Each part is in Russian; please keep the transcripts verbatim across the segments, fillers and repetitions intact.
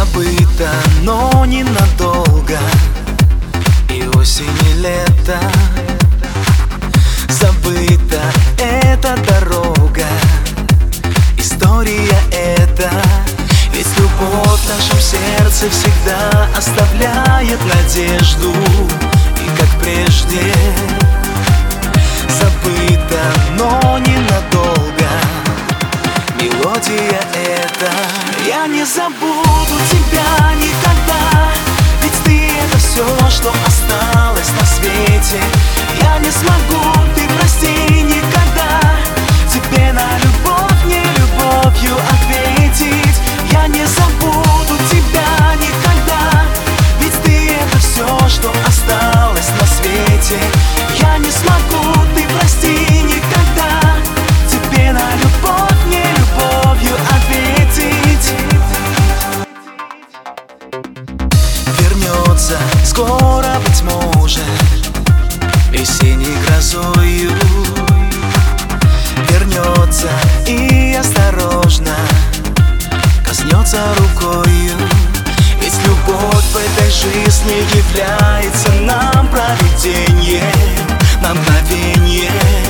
Забыто, но ненадолго, и осень, и лето. Забыта эта дорога, история эта. Ведь любовь в нашем сердце всегда оставляет надежду. И как прежде забыто, но ненадолго, мелодия эта. Я не забуду тебя никогда, ведь ты — это все, что осталось на свете. Я не смогу, ты прости, никогда тебе на любовь не любовью ответить. Я не забуду тебя никогда, ведь ты — это все, что осталось на свете. Я не смогу, ты прости, никогда тебе на любовь не любовью ответить. Вернется скоро, быть может, весенней грозою. Вернется и осторожно коснется рукою. Ведь любовь в этой жизни является нам провидением на мгновенье.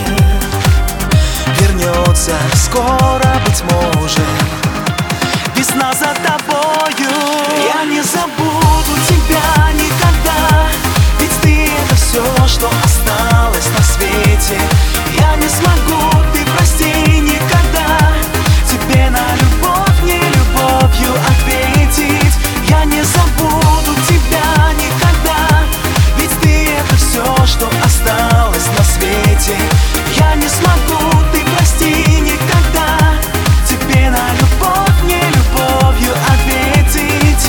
Вернется скоро, быть может, весна за тобою. Я не забуду тебя никогда, ведь ты — это все, что осталось на свете. Я не смогу, ты прости, никогда тебе на любовь не любовью ответить. Я не забуду тебя никогда, ведь ты — это все, что осталось на свете. Я не смогу, ты прости, никогда тебе на любовь не любовью ответить.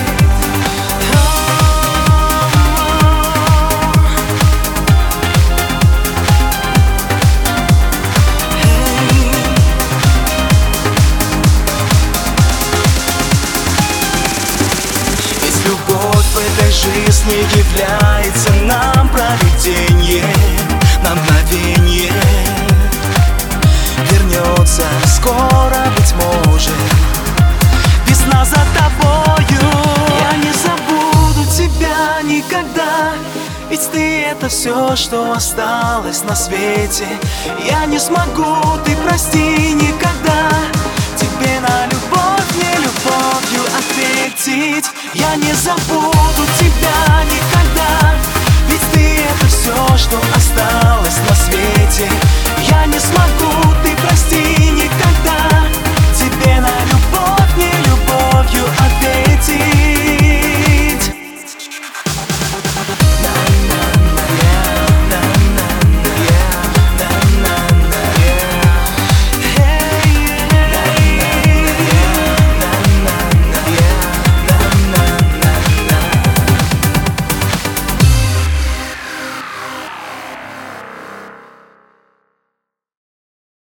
Любовь в этой жизни является нам провидением на мгновенье. Вернется скоро, быть может, весна за тобою. Я не забуду тебя никогда, ведь ты — это все, что осталось на свете. Я не смогу, ты прости, никогда тебе на любовь не любовью ответить. Я не забуду тебя никогда, ведь ты — это все, что